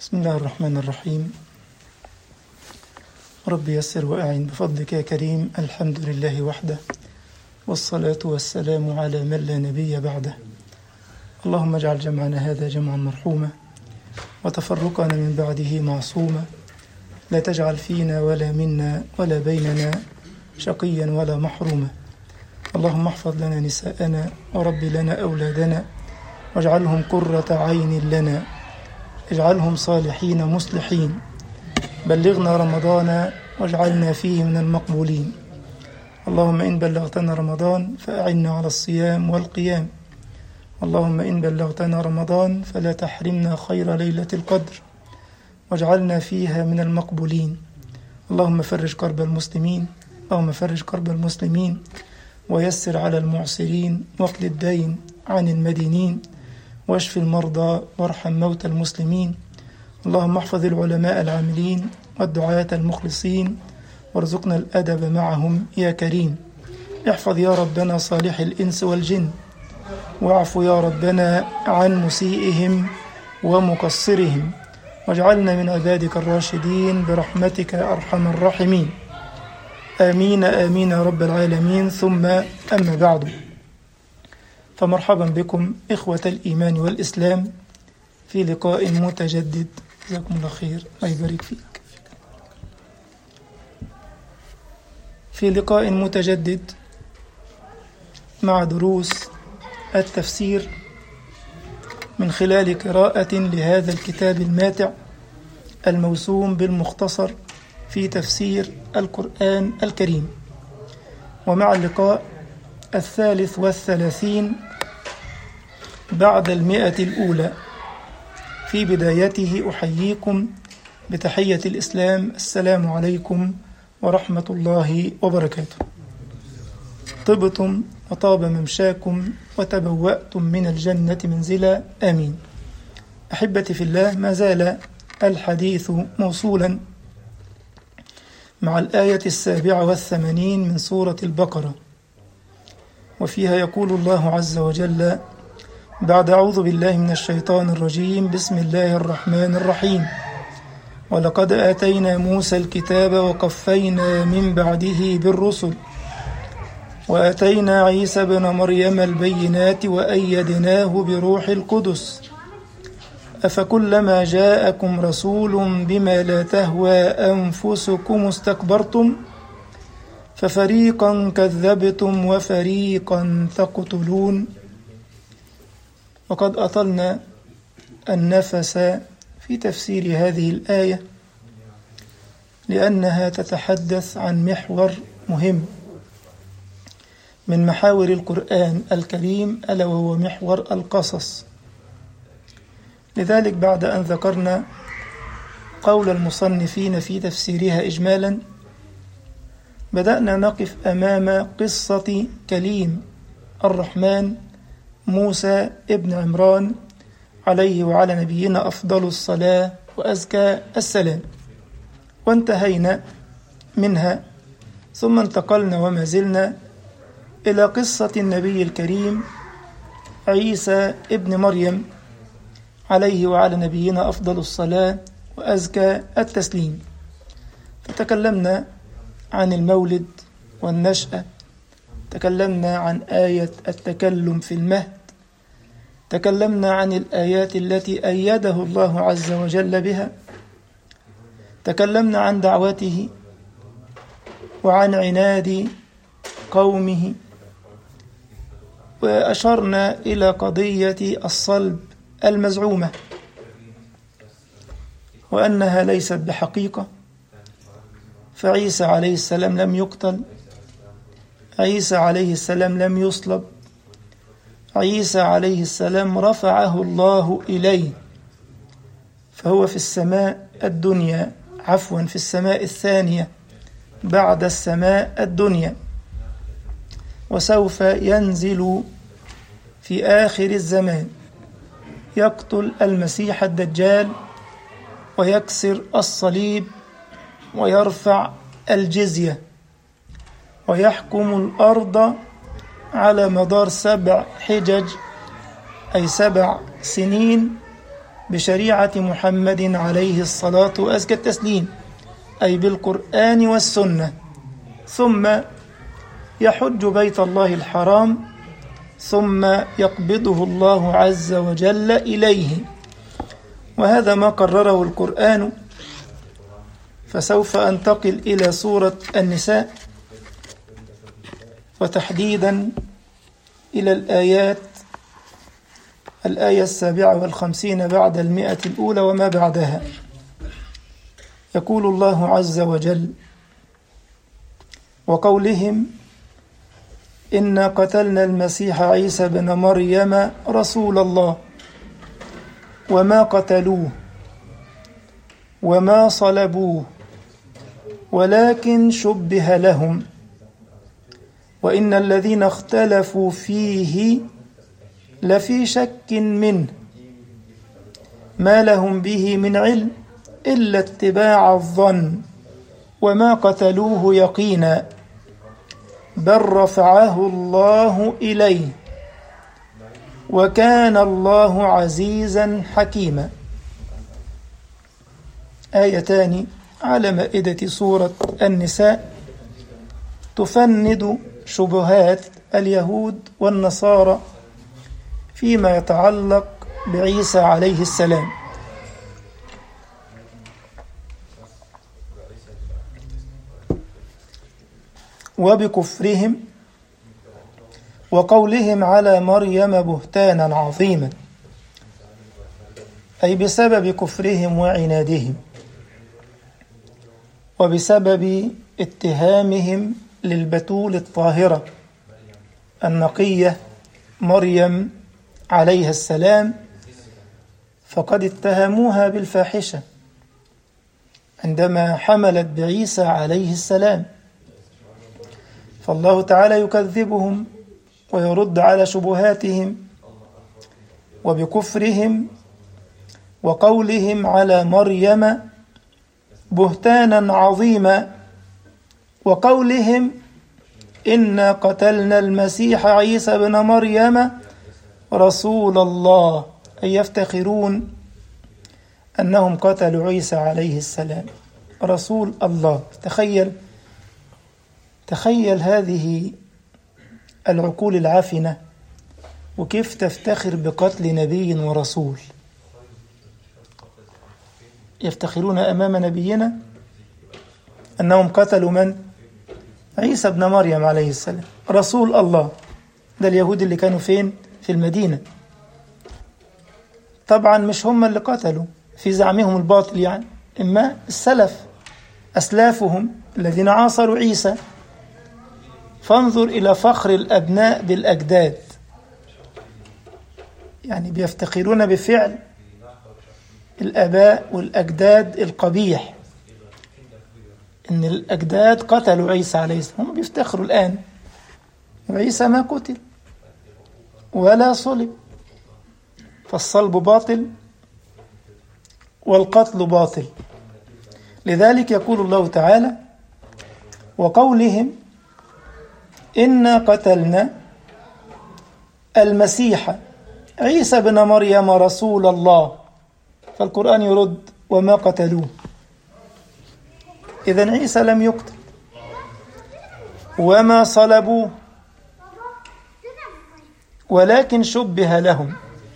بسم الله الرحمن الرحيم. رب يسر وأعن بفضلك يا كريم. الحمد لله وحده، والصلاة والسلام على من لا نبي بعده. اللهم اجعل جمعنا هذا جمعا مرحوما، وتفرقنا من بعده معصوما. لا تجعل فينا ولا منا ولا بيننا شقيا ولا محروما. اللهم احفظ لنا نساءنا ورب لنا أولادنا، واجعلهم قرة عين لنا، اجعلهم صالحين مصلحين. بلغنا رمضان واجعلنا فيه من المقبولين. اللهم إن بلغتنا رمضان فأعنا على الصيام والقيام. اللهم إن بلغتنا رمضان فلا تحرمنا خير ليلة القدر، واجعلنا فيها من المقبولين. اللهم فرج كرب المسلمين، اللهم فرج كرب المسلمين، ويسر على المعسرين، واقض الدين عن المدينين، واشف المرضى، وارحم موتى المسلمين. اللهم احفظ العلماء العاملين والدعاة المخلصين، وارزقنا الأدب معهم يا كريم. احفظ يا ربنا صالح الإنس والجن، واعف يا ربنا عن مسيئهم ومقصرهم، واجعلنا من عبادك الراشدين برحمتك يا أرحم الراحمين. آمين آمين يا رب العالمين. ثم أما بعد، فمرحبا بكم إخوة الإيمان والإسلام في لقاء متجدد. جزاكم الله خير، الله يبارك فيك. في لقاء متجدد مع دروس التفسير من خلال قراءة لهذا الكتاب الماتع الموسوم بالمختصر في تفسير القرآن الكريم، ومع اللقاء 33 بعد 100 الأولى. في بدايته أحييكم بتحية الإسلام، السلام عليكم ورحمة الله وبركاته. طبتم وطاب ممشاكم وتبوأتم من الجنة منزلا، آمين. أحبتي في الله، ما زال الحديث موصولا مع الآية 87 من سورة البقرة، وفيها يقول الله عز وجل بعد أعوذ بالله من الشيطان الرجيم: بسم الله الرحمن الرحيم. ولقد آتينا موسى الكتاب وقفينا من بعده بالرسل، وآتينا عيسى ابن مريم البينات وأيدناه بروح القدس، أفكلما جاءكم رسول بما لا تهوى أنفسكم استكبرتم ففريقا كذبتم وفريقا تقتلون. وقد أطلنا النفس في تفسير هذه الآية، لأنها تتحدث عن محور مهم من محاور القرآن الكريم، ألا وهو محور القصص. لذلك بعد أن ذكرنا قول المصنفين في تفسيرها إجمالا، بدأنا نقف أمام قصة كليم الرحمن موسى ابن عمران عليه وعلى نبينا أفضل الصلاة وأزكى السلام، وانتهينا منها. ثم انتقلنا وما زلنا إلى قصة النبي الكريم عيسى ابن مريم عليه وعلى نبينا أفضل الصلاة وأزكى التسليم. فتكلمنا عن المولد والنشأة، تكلمنا عن آية التكلم في المهد، تكلمنا عن الآيات التي أيده الله عز وجل بها، تكلمنا عن دعوته وعن عناد قومه، وأشرنا إلى قضية الصلب المزعومة، وأنها ليست بحقيقة. فعيسى عليه السلام لم يقتل، عيسى عليه السلام لم يصلب، عيسى عليه السلام رفعه الله إليه، فهو في السماء الدنيا، في السماء الثانية بعد السماء الدنيا، وسوف ينزل في آخر الزمان يقتل المسيح الدجال، ويكسر الصليب، ويرفع الجزية، ويحكم الأرض على مدار 7 حجج، أي 7 سنين بشريعة محمد عليه الصلاة وأزكى التسليم، أي بالقرآن والسنة، ثم يحج بيت الله الحرام، ثم يقبضه الله عز وجل إليه. وهذا ما قرره القرآن. فسوف أنتقل إلى سورة النساء، وتحديدا إلى الآية 57 بعد 100 الأولى وما بعدها. يقول الله عز وجل: وقولهم إنا قتلنا المسيح عيسى بن مريم رسول الله وما قتلوه وما صلبوه ولكن شبه لهم وإن الذين اختلفوا فيه لفي شك منه ما لهم به من علم إلا اتباع الظن وما قتلوه يقينا بل رفعه الله إليه وكان الله عزيزا حكيما. آيتان على مائدة سورة النساء تفند شبهات اليهود والنصارى فيما يتعلق بعيسى عليه السلام. وبكفرهم وقولهم على مريم بهتانا عظيما، أي بسبب كفرهم وعنادهم وبسبب اتهامهم للبتول الطاهرة النقية مريم عليها السلام، فقد اتهموها بالفاحشة عندما حملت بعيسى عليه السلام، فالله تعالى يكذبهم ويرد على شبهاتهم. وبكفرهم وقولهم على مريم بهتانا عظيما وقولهم إنا قتلنا المسيح عيسى بن مريم رسول الله، أي يفتخرون أنهم قتلوا عيسى عليه السلام رسول الله. تخيل هذه العقول العفنة، وكيف تفتخر بقتل نبي ورسول. يفتخرون أمام نبينا أنهم قتلوا من؟ عيسى بن مريم عليه السلام رسول الله. ده اليهود اللي كانوا فين؟ في المدينة. طبعا مش هم اللي قتلوا في زعمهم الباطل يعني، إما السلف أسلافهم الذين عاصروا عيسى. فانظر إلى فخر الأبناء بالأجداد، يعني بيفتخرون بفعل الآباء والأجداد القبيح، إن الأجداد قتلوا عيسى عليه السلام. هم بيفتخروا الآن وعيسى ما قتل ولا صلب، فالصلب باطل والقتل باطل. لذلك يقول الله تعالى: وقولهم إنا قتلنا المسيح عيسى بن مريم رسول الله، فالقرآن يرد: وما قتلوه. إذن عيسى لم يقتل. وما صلبوه ولكن شبه لهم.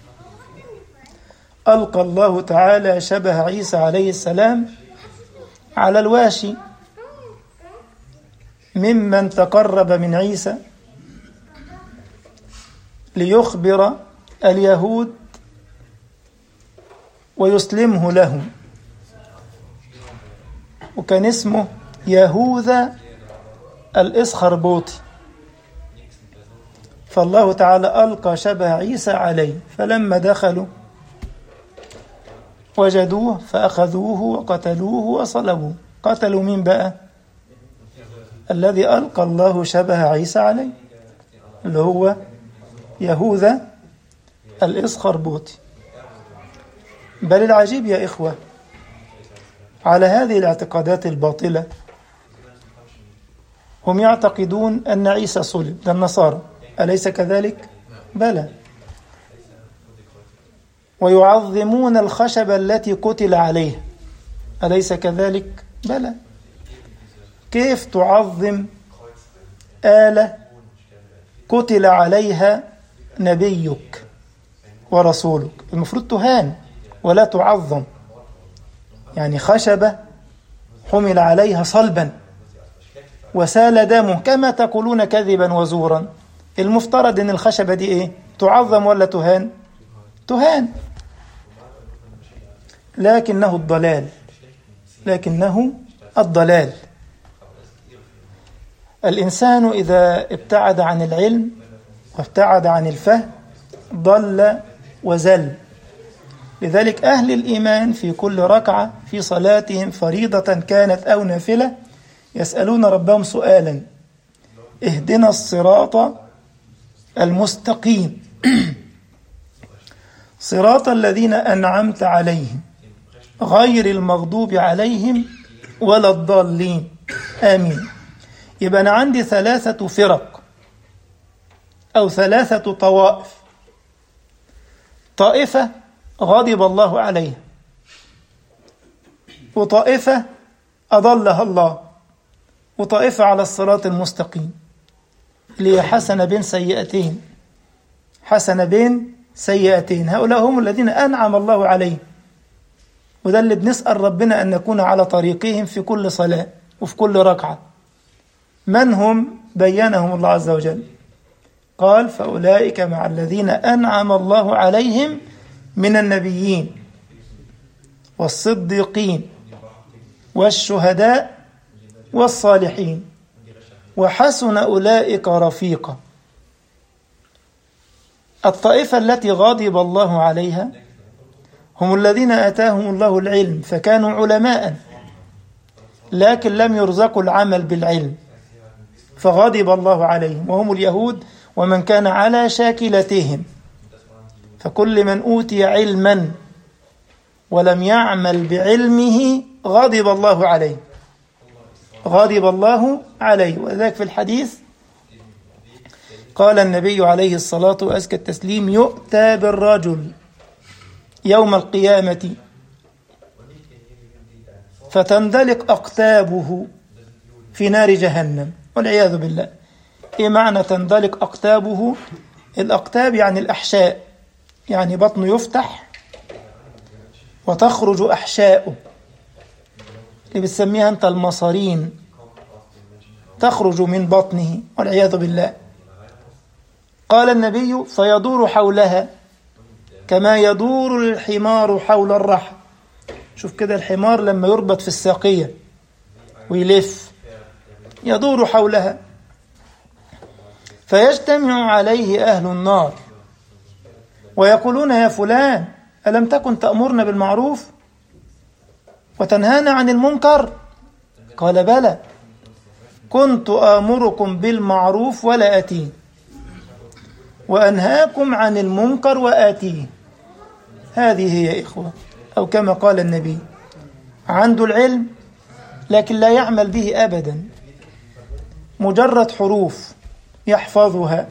ألقى الله تعالى شبه عيسى عليه السلام على الواشي ممن تقرب من عيسى ليخبر اليهود ويسلمه لهم، وكان اسمه يهوذا الإسخربوطي. فالله تعالى ألقى شبه عيسى عليه، فلما دخلوا وجدوه فأخذوه وقتلوه وصلبوه. قتلوا مين بقى؟ الذي ألقى الله شبه عيسى عليه، اللي هو يهوذا الإسخربوطي. بل العجيب يا إخوة على هذه الاعتقادات الباطلة، هم يعتقدون أن عيسى صلب، ده النصارى، أليس كذلك؟ بلى. ويعظمون الخشب التي قتل عليها، أليس كذلك؟ بلى. كيف تعظم آلة قتل عليها نبيك ورسولك؟ المفروض تهان ولا تعظم. يعني خشبة حمل عليها صلبا وسال دمه كما تقولون كذبا وزورا، المفترض ان الخشبة دي ايه؟ تعظم ولا تهان؟ تهان. لكنه الضلال. الإنسان إذا ابتعد عن العلم وابتعد عن الفهم ضل وزل. لذلك أهل الإيمان في كل ركعة في صلاتهم فريضة كانت أو نافلة يسألون ربهم سؤالا: اهدنا الصراط المستقيم صراط الذين أنعمت عليهم غير المغضوب عليهم ولا الضالين آمين. يبقى أنا عندي 3 فرق أو 3 طوائف. طائفة غضب الله عليها، وطائفة أضلها الله، وطائفة على الصراط المستقيم اللي هي حسنة بين سيئتين. هؤلاء هم الذين أنعم الله عليهم، وده اللي بنسأل ربنا أن نكون على طريقهم في كل صلاة وفي كل ركعة. من هم؟ بينهم الله عز وجل، قال: فأولئك مع الذين أنعم الله عليهم من النبيين والصديقين والشهداء والصالحين وحسن أولئك رفيقا. الطائفة التي غضب الله عليها هم الذين آتاهم الله العلم فكانوا علماء لكن لم يرزقوا العمل بالعلم فغضب الله عليهم، وهم اليهود ومن كان على شاكلتهم. فكل من أوتي علما ولم يعمل بعلمه غضب الله عليه. وذلك في الحديث قال النبي عليه الصلاة وأزكى التسليم: يؤتى بالرجل يوم القيامة فتندلق أقتابه في نار جهنم والعياذ بالله. إيه معنى تندلق أقتابه؟ الأقتاب يعني الأحشاء، يعني بطنه يفتح وتخرج أحشاؤه اللي بتسميها أنت المصارين، تخرج من بطنه والعياذ بالله. قال النبي: فيدور حولها كما يدور الحمار حول الرحى. شوف كده الحمار لما يربط في الساقية ويلف يدور حولها، فيجتمع عليه أهل النار ويقولون: يا فلان ألم تكن تأمرنا بالمعروف وتنهانا عن المنكر؟ قال: بلى، كنت آمركم بالمعروف ولا آتيه وأنهاكم عن المنكر وآتيه. هذه هي إخوة، أو كما قال النبي: عنده العلم لكن لا يعمل به أبدا، مجرد حروف يحفظها.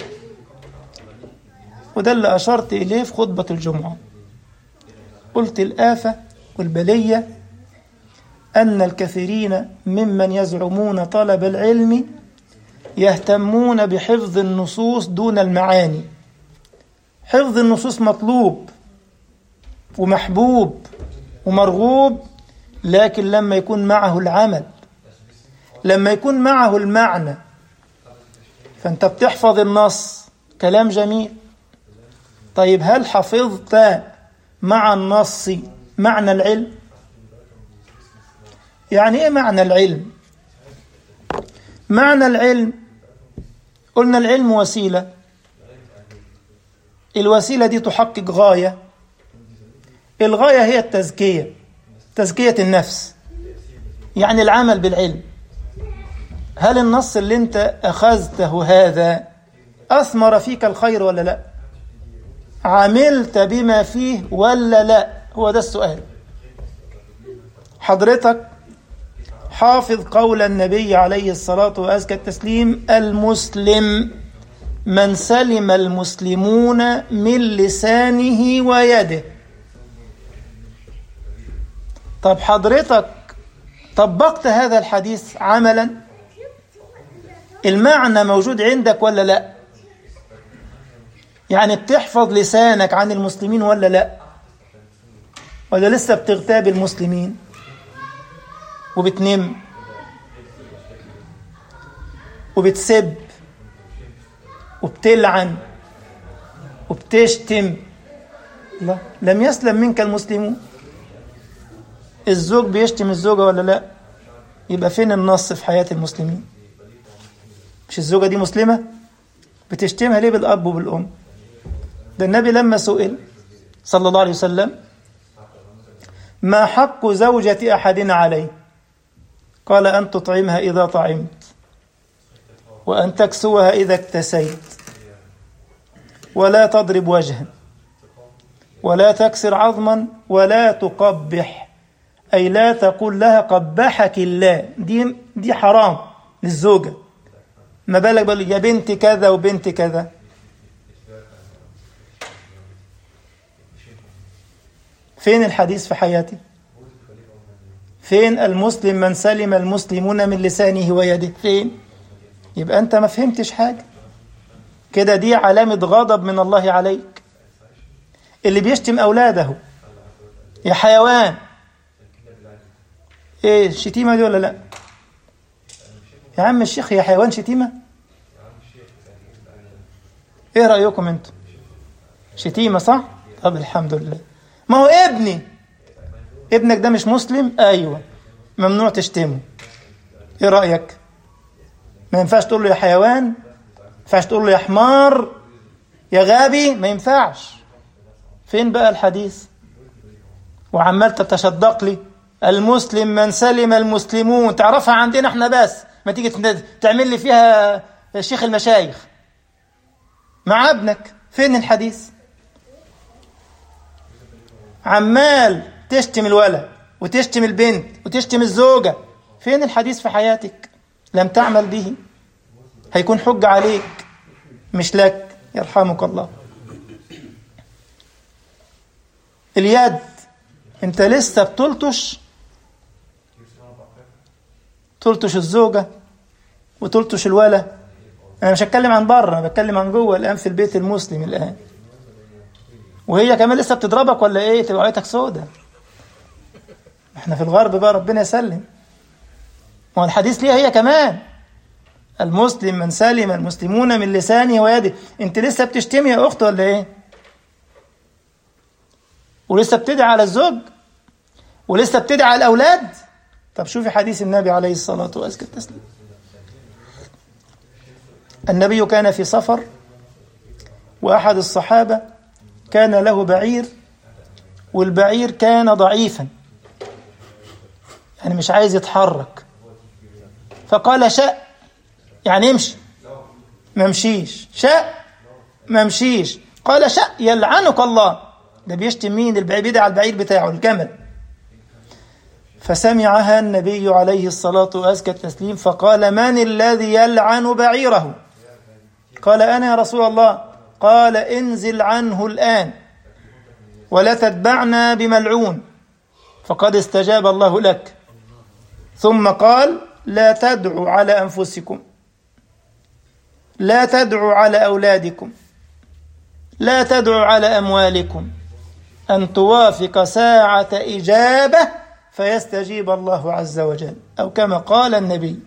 وده اللي أشرت إليه في خطبة الجمعة. قلت الآفة والبلية أن الكثيرين ممن يزعمون طلب العلم يهتمون بحفظ النصوص دون المعاني. حفظ النصوص مطلوب ومحبوب ومرغوب، لكن لما يكون معه العمل، لما يكون معه المعنى. فأنت بتحفظ النص، كلام جميل، طيب هل حفظت مع النص معنى العلم؟ يعني إيه معنى العلم؟ معنى العلم، قلنا العلم وسيلة، الوسيلة دي تحقق غاية، الغاية هي التزكية، تزكية النفس، يعني العمل بالعلم. هل النص اللي انت أخذته هذا أثمر فيك الخير ولا لا؟ عملت بما فيه ولا لا؟ هو ده السؤال. حضرتك حافظ قول النبي عليه الصلاة وأزكى التسليم: المسلم من سلم المسلمون من لسانه ويده. طب حضرتك طبقت هذا الحديث عملا؟ المعنى موجود عندك ولا لا؟ يعني بتحفظ لسانك عن المسلمين ولا لا؟ ولا لسه بتغتاب المسلمين وبتنم وبتسب وبتلعن وبتشتم؟ لا، لم يسلم منك المسلمون. الزوج بيشتم الزوجة ولا لا؟ يبقى فين النص في حياة المسلمين؟ مش الزوجة دي مسلمة؟ بتشتمها ليه بالأب وبالأم؟ ده النبي لما سئل صلى الله عليه وسلم ما حق زوجة أحدنا عليه، قال أن تطعمها إذا طعمت، وأن تكسوها إذا اكتسيت، ولا تضرب وجها، ولا تكسر عظما، ولا تقبح، أي لا تقول لها قبحك الله. دي حرام للزوجة. ما بالك بقول يا بنت كذا وبنت كذا؟ فين الحديث في حياتي؟ فين المسلم من سلم المسلمون من لسانه ويده؟ فين؟ يبقى أنت ما فهمتش حاجة كده. دي علامة غضب من الله عليك. اللي بيشتم أولاده يا حيوان، ايه الشتيمة دي ولا لا؟ يا عم الشيخ يا حيوان شتيمة؟ ايه رأيكم انتم؟ شتيمة صح؟ طب الحمد لله. ما هو ابنك ده مش مسلم؟ ايوه، ممنوع تشتمه. ايه رأيك؟ ما ينفعش تقول له يا حيوان، ما ينفعش تقول له يا حمار، يا غبي، ما ينفعش. فين بقى الحديث؟ وعمال تتشدق لي المسلم من سلم المسلمون. تعرفها عندنا احنا بس، ما تيجي تعمل لي فيها شيخ المشايخ مع ابنك. فين الحديث؟ عمال تشتم الولد وتشتم البنت وتشتم الزوجة. فين الحديث في حياتك؟ لم تعمل به، هيكون حجة عليك مش لك. يرحمك الله. اليد، انت لسه بتلطش الزوجة وتلطش الولد. انا مش هتكلم عن بره، انا بتكلم عن جوه الان في البيت المسلم الان. وهي كمان لسه بتضربك ولا ايه؟ تبقى عيتك سودة. احنا في الغرب بقى، ربنا يسلم. والحديث ليها هي كمان، المسلم من سلم المسلمون من لسانه ويده. انت لسه بتشتمي يا اخت ولا ايه؟ ولسه بتدعي على الزوج، ولسه بتدعي على الاولاد. طب شوفي حديث النبي عليه الصلاة والسلام. النبي كان في سفر، وأحد الصحابة كان له بعير، والبعير كان ضعيفا، يعني مش عايز يتحرك. فقال شأ، يعني امشي، ما مشيش. شأ، ما مشيش. قال شأ، يلعنك الله. ده بيشتم مين؟ البعير، بيدعي على البعير بتاعه الجمل. فسمعها النبي عليه الصلاة والسلام فقال من الذي يلعن بعيره؟ قال أنا يا رسول الله. قال انزل عنه الآن ولا تتبعنا بملعون فقد استجاب الله لك. ثم قال لا تدعوا على أنفسكم، لا تدعوا على أولادكم، لا تدعوا على أموالكم، أن توافق ساعة إجابة فيستجيب الله عز وجل، أو كما قال النبي.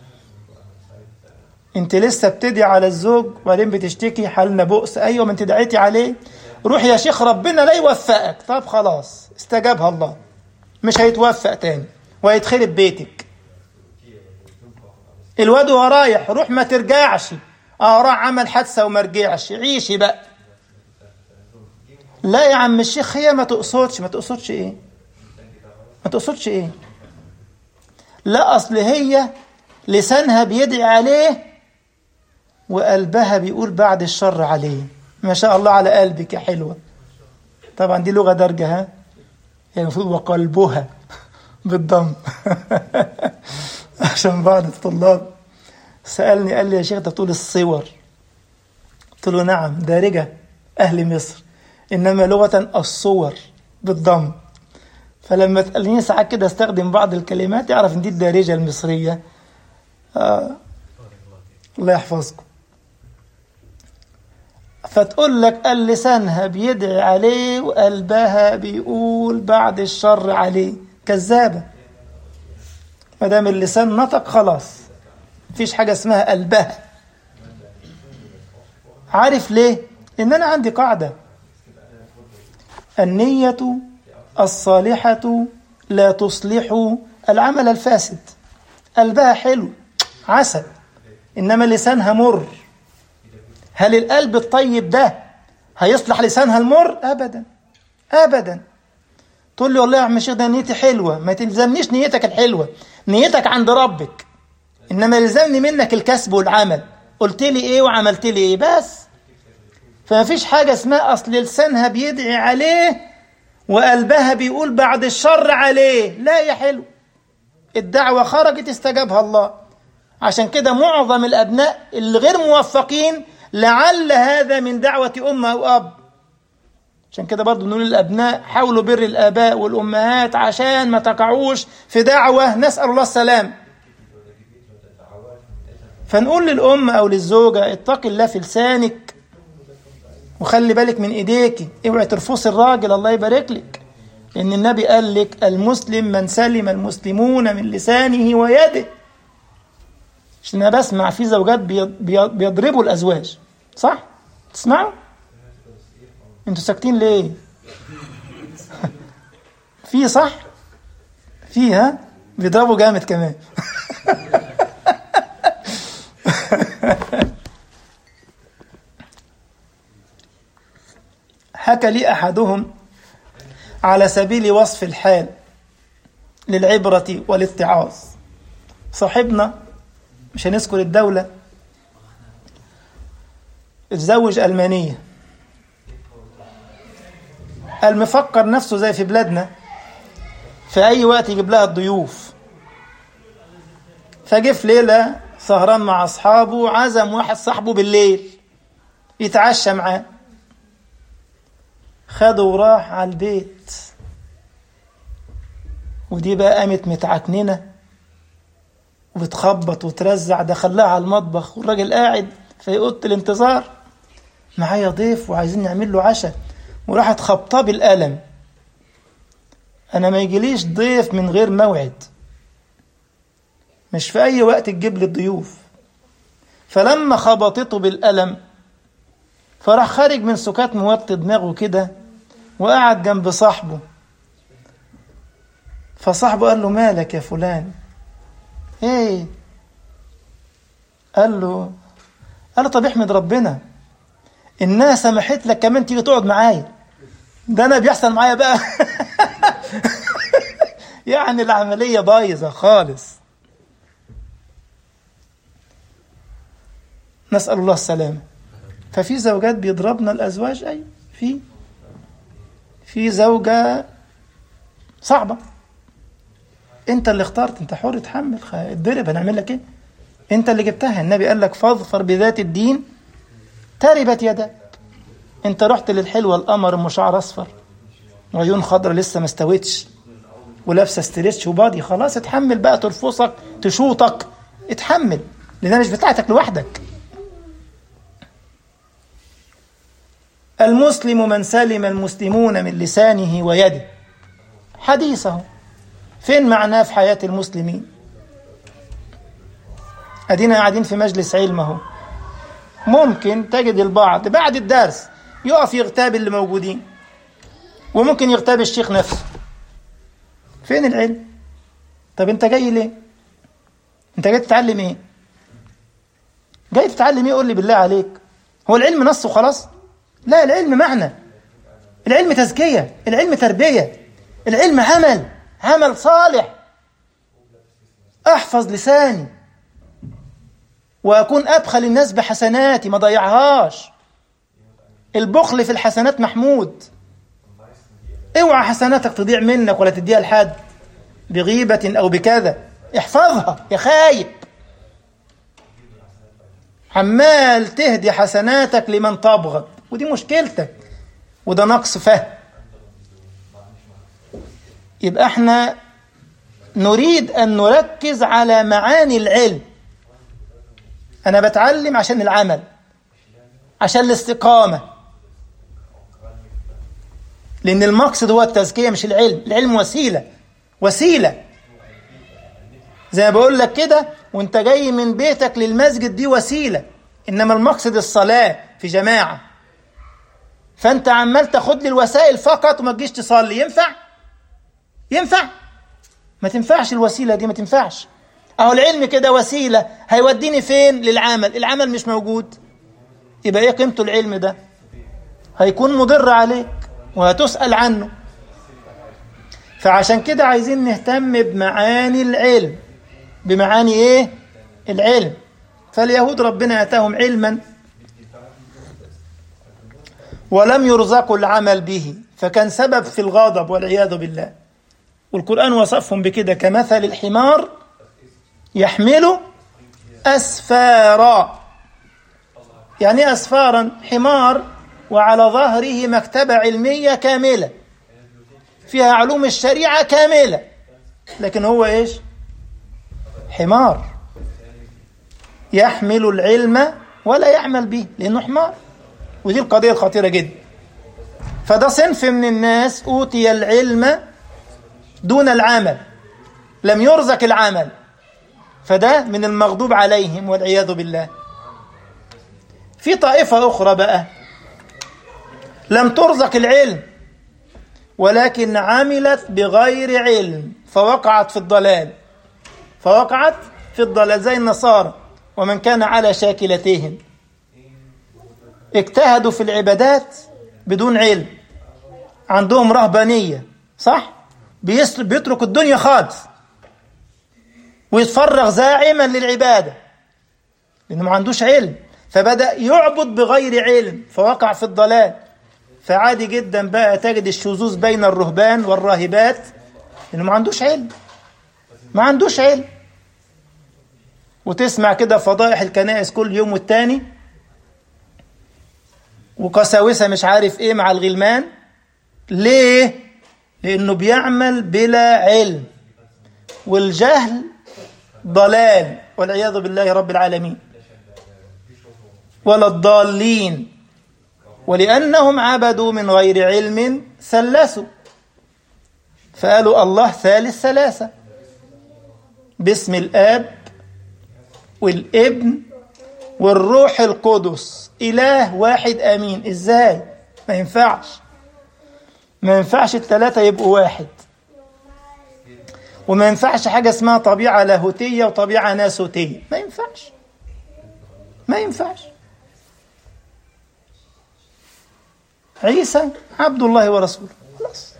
انت لسه بتدعي على الزوج وبعدين بتشتكي حالنا بؤس. ايوه، ما انت دعيتي عليه. روح يا شيخ ربنا لا يوفقك. طب خلاص، استجابها الله، مش هيتوفق تاني وهيتخرب بيتك. الواد وهو رايح، روح ما ترجعش. راح عمل حادثة وما رجعش، عيشي بقى. لا يا عم الشيخ، هي ما تقصدش ايه؟ ما تقصدش ايه؟ لا، اصل هي لسانها بيدعي عليه وقلبها بيقول بعد الشر عليه. ما شاء الله على قلبك يا حلوة. طبعا دي لغة درجة، ها؟ يعني المفروض وقلبها بالضم. عشان بعض الطلاب سألني قال لي يا شيخ انت بتقول الصور؟ قلت له نعم، دارجة أهل مصر، إنما لغة الصور بالضم. فلما تقلني ساعات كده استخدم بعض الكلمات يعرف ان دي الدارجة المصرية. الله يحفظكم. فتقول لك اللسانها بيدعي عليه وقلبها بيقول بعد الشر عليه. كذابة. ما دام اللسان نطق خلاص مفيش حاجة اسمها قلبها. عارف ليه؟ لأن أنا عندي قاعدة: النية الصالحة لا تصلح العمل الفاسد. قلبها حلو عسل، إنما لسانها مر. هل القلب الطيب ده هيصلح لسانها المر؟ أبدا أبدا. تقول لي والله يا عم الشيخ ده نيتي حلوة، ما تلزمنيش نيتك الحلوة، نيتك عند ربك، إنما يلزمني منك الكسب والعمل. قلت لي إيه وعملت لي إيه بس. فما فيش حاجة اسمها أصل لسانها بيدعي عليه وقلبها بيقول بعد الشر عليه. لا يا حلو، الدعوة خرجت استجابها الله. عشان كده معظم الأبناء اللي غير موفقين لعل هذا من دعوة أم أو أب. عشان كده برضو نقول للأبناء حاولوا بر الآباء والأمهات عشان ما تقعوش في دعوة نسأل الله السلام. فنقول للأم أو للزوجة اتقي الله في لسانك وخلي بالك من إيديك، اوعي ترفصي الراجل الله يبارك لك. لأن النبي قال لك المسلم من سلم المسلمون من لسانه ويده. عشان أنا بسمع في زوجات بيضربوا الأزواج، صح؟ تسمعوا؟ انتوا ساكتين ليه؟ في صح؟ في ها؟ بيضربوا جامد كمان. حكى لي أحدهم على سبيل وصف الحال للعبرة والاتعاظ. صاحبنا مش هنذكر الدولة اتزوج ألمانية، المفكر نفسه زي في بلادنا في أي وقت يجيب لها الضيوف. فجي في ليلة سهران مع أصحابه، عزم واحد صاحبه بالليل يتعشى معاه، خده وراح على البيت. ودي بقى قامت متعكننة وبتخبط وترزع، دخلها على المطبخ والراجل قاعد في أوضة الانتظار معايا ضيف وعايزين نعمل له عشاء، وراحت خبطاه بالقلم. أنا ما يجيليش ضيف من غير موعد، مش في أي وقت تجيب لي الضيوف. فلما خبطته بالقلم فراح خارج من سكات موطي دماغه كده وقعد جنب صاحبه. فصاحبه قال له مالك يا فلان؟ ايه؟ قال له طب احمد ربنا انها سمحت لك كمان تيجي تقعد معايا، ده انا بيحصل معايا بقى. يعني العملية بايظة خالص. نسأل الله السلامة. ففي زوجات بيضربنا الأزواج، أي في زوجة صعبة، انت اللي اخترت، انت حر تحمل الضرب، هنعمل لك ايه؟ انت اللي جبتها. النبي قال لك فاظفر بذات الدين تربت يدك. انت رحت للحلوة القمر ام شعر اصفر وعيون خضرة لسه ما استوتش ولابسه استريتش وبادي، خلاص اتحمل بقى، ترفصك تشوطك اتحمل، لان مش بتاعتك لوحدك. المسلم من سلم المسلمون من لسانه ويده. حديثه فين معناه في حياة المسلمين؟ أدينا قاعدين في مجلس علم اهو، ممكن تجد البعض بعد الدرس يقف يغتاب اللي موجودين، وممكن يغتاب الشيخ نفسه. فين العلم؟ طب انت جاي ليه؟ انت جاي تتعلم ايه؟ جاي تتعلم ايه؟ قول لي بالله عليك. هو العلم نص وخلاص؟ لا، العلم معنى، العلم تزكية، العلم تربية، العلم عمل صالح. احفظ لساني وأكون أبخل الناس بحسناتي، ما ضيعهاش. البخل في الحسنات محمود. اوعى حسناتك تضيع منك ولا تديها لحد بغيبة أو بكذا، احفظها يا خايب. عمال تهدي حسناتك لمن تبغض، ودي مشكلتك، وده نقص فهم. يبقى احنا نريد أن نركز على معاني العلم. أنا بتعلم عشان العمل، عشان الاستقامة، لأن المقصد هو التزكية مش العلم. العلم وسيلة زي ما بقول لك كده، وانت جاي من بيتك للمسجد دي وسيلة، إنما المقصد الصلاة في جماعة. فأنت عمال تاخد لي الوسائل فقط وما تجيش تصلي. ينفع؟ ما تنفعش الوسيلة دي، ما تنفعش. أهو العلم كده وسيلة، هيوديني فين؟ للعمل. العمل مش موجود، يبقى إيه قيمته العلم ده؟ هيكون مضر عليك وهتسأل عنه. فعشان كده عايزين نهتم بمعاني العلم. بمعاني إيه؟ العلم. فاليهود ربنا آتاهم علما ولم يرزقوا العمل به، فكان سبب في الغضب والعياذ بالله. والقرآن وصفهم بكده: كمثل الحمار يحمل أسفارا. يعني إيه أسفارا؟ حمار وعلى ظهره مكتبة علمية كاملة فيها علوم الشريعة كاملة، لكن هو إيش؟ حمار يحمل العلم ولا يعمل به، لأنه حمار. ودي القضية الخطيرة جدا. فده صنف من الناس أوتي العلم دون العمل، لم يرزق العمل، فده من المغضوب عليهم والعياذ بالله. في طائفة أخرى بقى لم ترزق العلم ولكن عملت بغير علم فوقعت في الضلال زي النصارى ومن كان على شاكلتهم. اجتهدوا في العبادات بدون علم، عندهم رهبانية، صح؟ بيترك الدنيا خالص ويتفرغ زاعما للعبادة لأنه ما عندوش علم، فبدأ يعبد بغير علم فوقع في الضلال. فعادي جدا بقى تجد الشذوذ بين الرهبان والراهبات لأنه ما عندوش علم. وتسمع كده فضائح الكنائس كل يوم والتاني، وقساوسة مش عارف ايه مع الغلمان. ليه؟ لأنه بيعمل بلا علم، والجهل ضلال والعياذ بالله رب العالمين، ولا الضالين. ولأنهم عبدوا من غير علم ثلثوا، فقالوا الله ثالث ثلاثة، باسم الآب والابن والروح القدس، إله واحد أمين. إزاي؟ ما ينفعش الثلاثة يبقوا واحد، وما ينفعش حاجة اسمها طبيعة لاهوتية وطبيعة ناسوتية. ما ينفعش. عيسى عبد الله ورسوله، خلاص،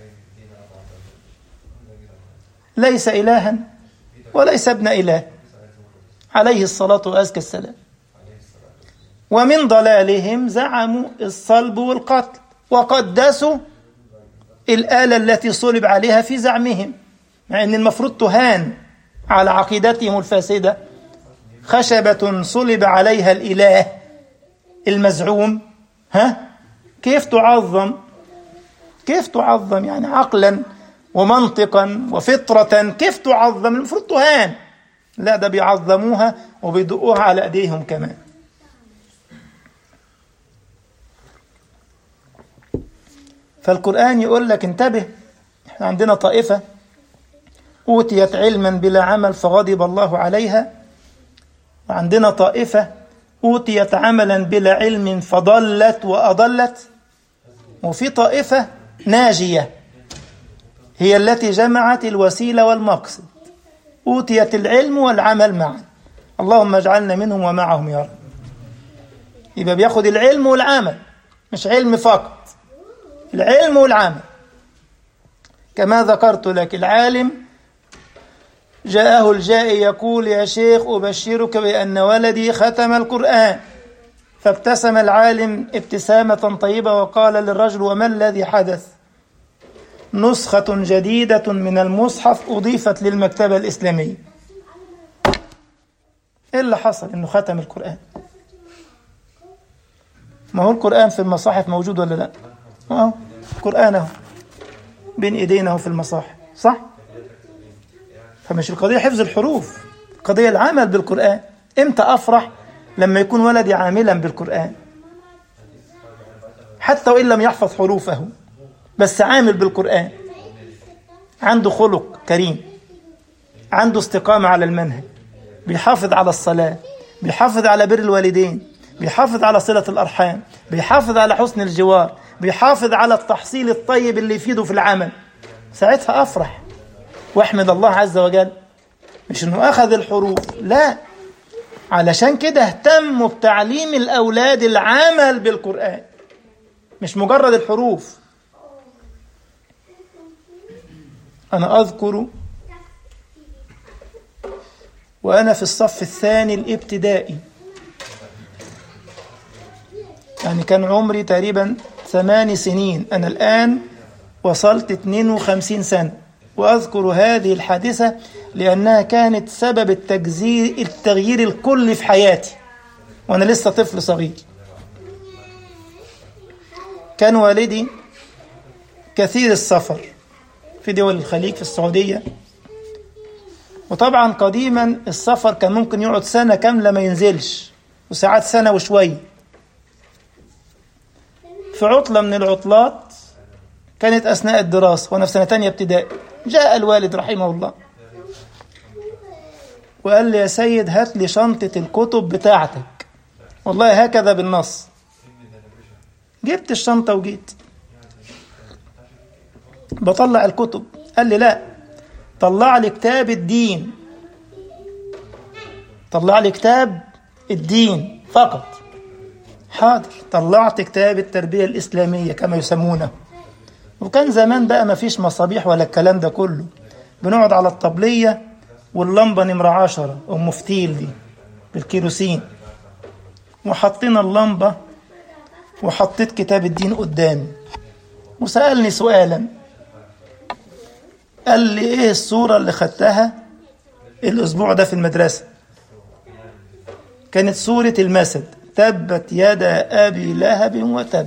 ليس إلها وليس ابن إله، عليه الصلاة وأزكى السلام. ومن ضلالهم زعموا الصلب والقتل وقدسوا الآلة التي صلب عليها في زعمهم، مع أن المفروض تهان على عقيدتهم الفاسدة. خشبة صلب عليها الإله المزعوم، كيف تعظم يعني عقلا ومنطقا وفطرة؟ كيف تعظم؟ المفروض تهان. لا، ده بيعظموها وبيدقوها على أيديهم كمان. فالقرآن يقول لك انتبه، احنا عندنا طائفة أوتيت علما بلا عمل فغضب الله عليها، وعندنا طائفة أوتيت عملا بلا علم فضلت وأضلت، وفي طائفة ناجية هي التي جمعت الوسيلة والمقصد، أوتيت العلم والعمل معا. اللهم اجعلنا منهم ومعهم يا رب. يبقى بياخد العلم والعمل، مش علم فقط، العلم والعمل. كما ذكرت لك، العالم جاءه الجائي يقول: يا شيخ أبشرك بأن ولدي ختم القرآن، فابتسم العالم ابتسامة طيبة وقال للرجل: وما الذي حدث؟ نسخة جديدة من المصحف أضيفت للمكتبة الإسلامية. إيه اللي حصل؟ إنه ختم القرآن. ما هو القرآن في المصاحف موجود ولا لا؟ القرآن اهو بين إيدينا في المصاحف، صح؟ فمش القضية حفظ الحروف، القضية العمل بالقرآن. إمتى أفرح؟ لما يكون ولدي عاملا بالقرآن، حتى وإن لم يحفظ حروفه، بس عامل بالقرآن، عنده خلق كريم، عنده استقامة على المنهج، بيحافظ على الصلاة، بيحافظ على بر الوالدين، بيحافظ على صلة الأرحام، بيحافظ على حسن الجوار، بيحافظ على التحصيل الطيب اللي يفيده في العمل. ساعتها أفرح واحمد الله عز وجل. مش إنه أخذ الحروف، لا، علشان كده اهتموا بتعليم الأولاد العمل بالقرآن، مش مجرد الحروف. أنا أذكر وأنا في الصف الثاني الابتدائي، يعني كان عمري تقريبا 8 سنين، أنا الآن وصلت 52 سنة. وأذكر هذه الحادثة لأنها كانت سبب التغيير الكلي في حياتي وأنا لسه طفل صغير. كان والدي كثير السفر في دول الخليج، في السعودية، وطبعا قديما السفر كان ممكن يقعد سنة كاملة ما ينزلش، وساعات سنة وشوية. في عطلة من العطلات كانت أثناء الدراسة وأنا في سنة تانية ابتدائي، جاء الوالد رحمه الله وقال لي: يا سيد هات لي شنطة الكتب بتاعتك، والله هكذا بالنص. جبت الشنطة وجيت بطلع الكتب، قال لي: لا، طلع لي كتاب الدين، طلع لي كتاب الدين فقط. حاضر، طلعت كتاب التربية الإسلامية كما يسمونه. وكان زمان بقى ما فيش مصابيح ولا الكلام ده كله، بنقعد على الطبلية واللمبة نمرة 10 أم فتيل دي بالكيروسين، وحطينا اللمبة وحطيت كتاب الدين قدامي، وسألني سؤالا، قال لي: إيه السورة اللي خدتها الأسبوع ده في المدرسة؟ كانت سورة المسد، تبت يدا أبي لهب وتب.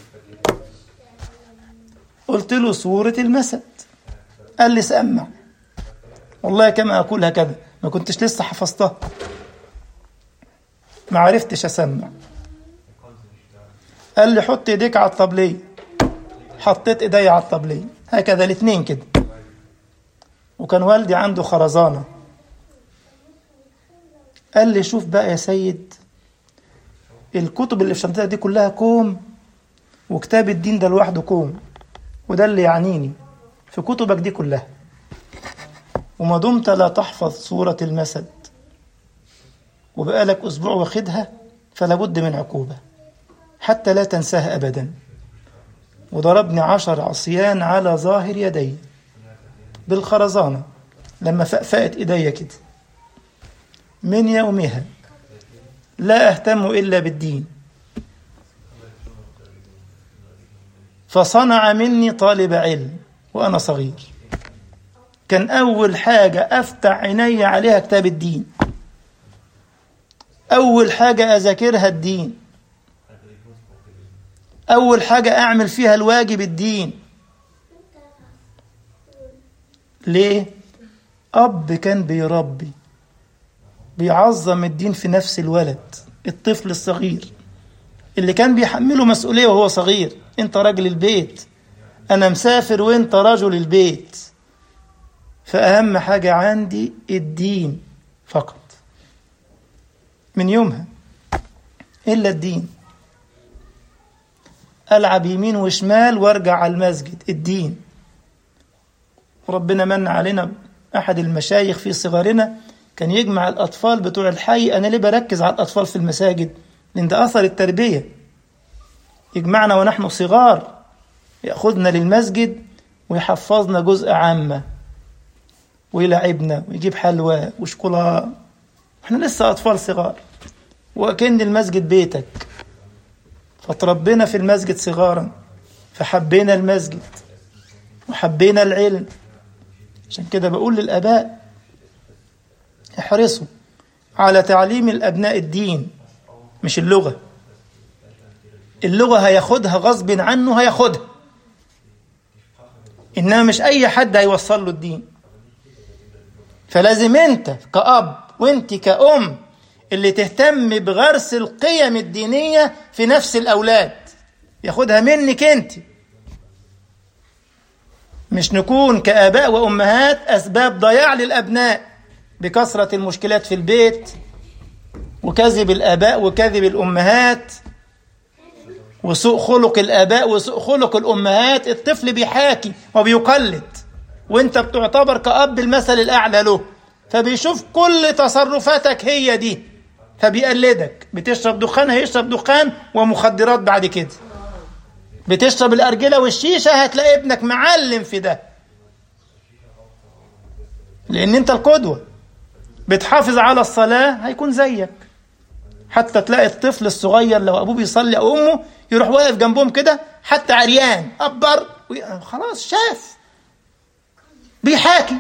قلت له: سورة المسد. قال لي: سأمع. والله كما أقول هكذا، ما كنتش لسه حفظتها، ما عرفتش أسمع. قال لي: حط ايديك على الطبلية. حطيت ايدي على الطبلية هكذا الاثنين كده، وكان والدي عنده خرزانة. قال لي: شوف بقى يا سيد، الكتب اللي في شنطتها دي كلها كوم، وكتاب الدين ده لوحده كوم، وده اللي يعنيني في كتبك دي كلها، وما دمت لا تحفظ سورة المسد وبقالك أسبوع واخدها، فلا بد من عقوبة حتى لا تنساها أبدا. وضربني 10 عصيان على ظاهر يدي بالخرزانة لما فأفأت إيدي كده. من يومها لا أهتم إلا بالدين، فصنع مني طالب علم وأنا صغير. كان أول حاجة أفتح عيني عليها كتاب الدين، أول حاجة أذاكرها الدين، أول حاجة أعمل فيها الواجب الدين. ليه؟ أب كان بيربي، بيعظم الدين في نفس الولد، الطفل الصغير اللي كان بيحمله مسؤولية وهو صغير. أنت راجل البيت، أنا مسافر وأنت رجل البيت، فأهم حاجة عندي الدين فقط. من يومها إلا الدين، ألعب يمين وشمال وارجع على المسجد، الدين. وربنا من علينا أحد المشايخ في صغرنا كان يجمع الأطفال بتوع الحي. أنا ليه بركز على الأطفال في المساجد؟ لأن ده أثر التربية. يجمعنا ونحن صغار، يأخذنا للمسجد ويحفظنا جزء عامة ويلعبنا ويجيب حلوى وشوكولا، احنا لسه أطفال صغار، وكأن المسجد بيتك. فتربينا في المسجد صغارا، فحبينا المسجد وحبينا العلم. عشان كده بقول للآباء: احرصوا على تعليم الأبناء الدين، مش اللغة. اللغة هياخدها غصب عنه، هياخدها. إنما مش أي حد هيوصل له الدين. فلازم أنت كأب وأنت كأم اللي تهتم بغرس القيم الدينية في نفس الأولاد، ياخدها منك أنت. مش نكون كآباء وأمهات أسباب ضياع للأبناء بكثرة المشكلات في البيت وكذب الآباء وكذب الأمهات وسوء خلق الآباء وسوء خلق الأمهات. الطفل بيحاكي وبيقلد، وانت بتعتبر كأب المثل الأعلى له، فبيشوف كل تصرفاتك هي دي فبيقلدك. بتشرب دخان هيشرب دخان ومخدرات بعد كده. بتشرب الأرجلة والشيشة هتلاقي ابنك معلم في ده، لأن انت القدوة. بتحافظ على الصلاة هيكون زيك. حتى تلاقي الطفل الصغير لو أبوه بيصلي أو أمه يروح واقف جنبهم كده حتى عريان أكبر خلاص شاف بيحاكي.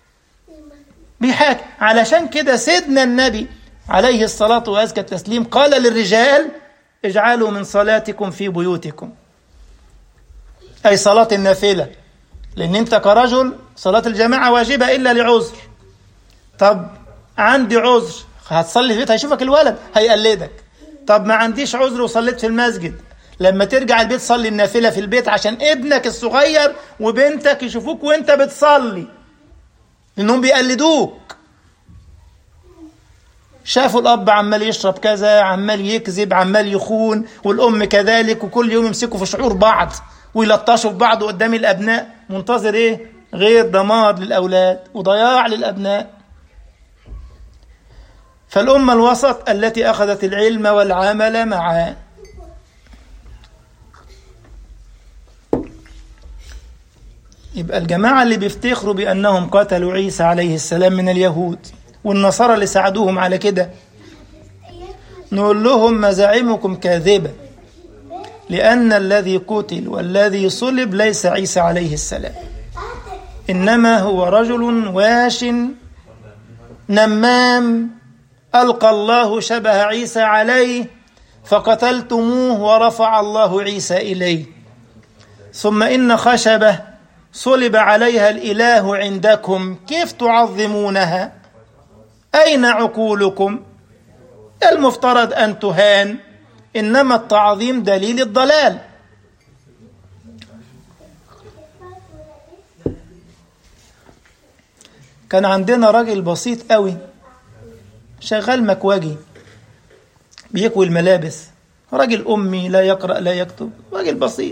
علشان كده سيدنا النبي عليه الصلاة وأزكى التسليم قال للرجال اجعلوا من صلاتكم في بيوتكم، أي صلاة النافلة، لأن أنت كرجل صلاة الجماعة واجبة إلا لعذر. طب عندي عذر، هتصلي في بيت هيشوفك الولد هيقلدك. طب ما عنديش عذر وصليت في المسجد، لما ترجع البيت صلي النافلة في البيت عشان ابنك الصغير وبنتك يشوفوك وانت بتصلي، لأنهم بيقلدوك. شافوا الأب عمال يشرب كذا، عمال يكذب، عمال يخون، والأم كذلك، وكل يوم يمسكوا في شعور بعض ويلطشوا في بعض قدام الأبناء. منتظر إيه؟ غير دمار للأولاد وضياع للأبناء. فالأمة الوسط التي أخذت العلم والعمل معا. يبقى الجماعة اللي بيفتخروا بأنهم قتلوا عيسى عليه السلام من اليهود والنصارى اللي ساعدوهم على كده، نقول لهم مزاعمكم كاذبة، لأن الذي قتل والذي صلب ليس عيسى عليه السلام، إنما هو رجل واش نمام ألقى الله شبه عيسى عليه فقتلتموه ورفع الله عيسى إليه. ثم إن خشبة صلب عليها الإله عندكم كيف تعظمونها؟ أين عقولكم؟ المفترض أن تهان، إنما التعظيم دليل الضلال. كان عندنا راجل بسيط قوي شغال مكواجي بيكوي الملابس، راجل أمي لا يقرأ لا يكتب، راجل بسيط.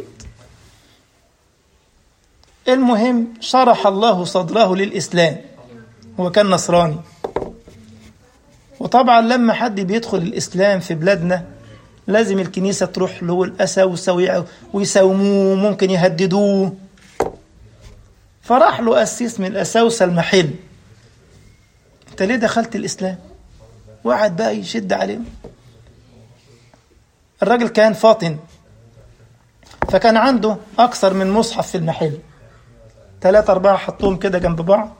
المهم شرح الله صدره للإسلام، هو كان نصراني. وطبعا لما حد بيدخل الإسلام في بلادنا لازم الكنيسة تروح له الأساوسة ويساوموه، ممكن يهددوه. فراح له أسيس من الأساوسة المحل، أنت ليه دخلت الإسلام؟ وقعد بقى يشد عليه. الراجل كان فاطن، فكان عنده أكثر من مصحف في المحل، 3 4 حطوهم كده جنب بعض